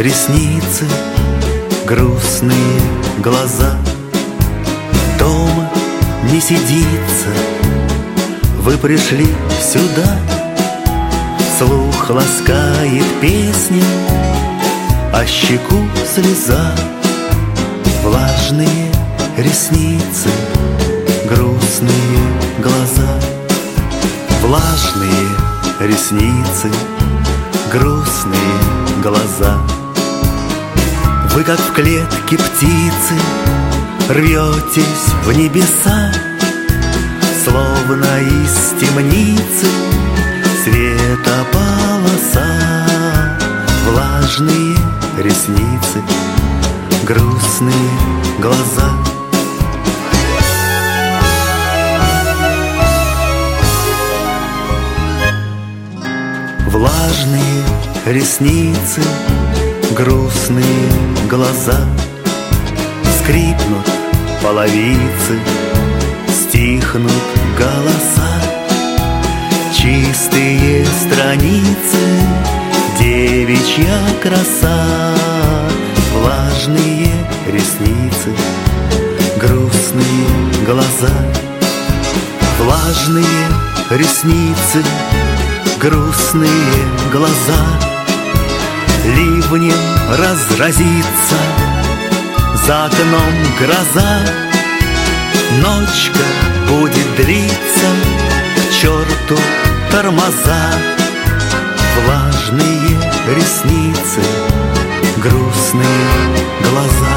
ресницы, грустные глаза. Дома не сидится, вы пришли сюда. Слух ласкает песня, а щеку слеза. Влажные ресницы, грустные глаза. Влажные ресницы, грустные глаза. Вы, как в клетке птицы, рветесь в небеса, словно из темницы светополоса. Влажные ресницы, грустные глаза. Влажные ресницы, грустные глаза. Скрипнут половицы, стихнут голоса. Чистые страницы, девичья краса. Влажные ресницы, грустные глаза. Влажные ресницы, грустные глаза. Ливнем разразится за окном гроза. Ночка будет длиться, к черту тормоза. Влажные ресницы, грустные глаза.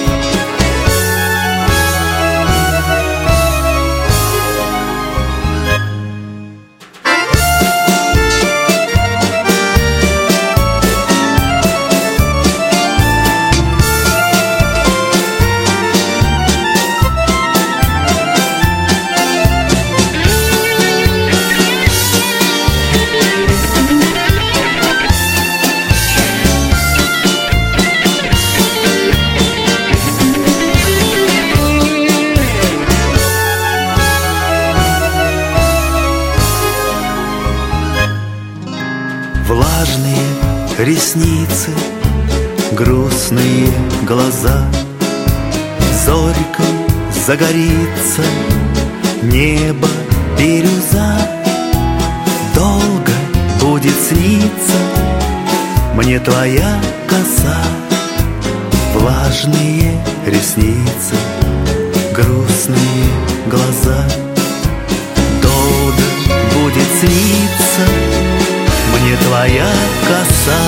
Влажные ресницы, грустные глаза. Зорькой загорится небо бирюза. Долго будет сниться мне твоя коса. Влажные ресницы, грустные глаза. Долго будет сниться мне твоя коса.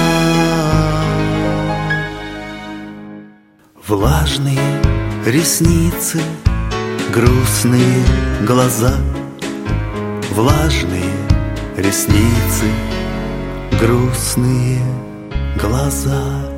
Влажные ресницы, грустные глаза. Влажные ресницы, грустные глаза.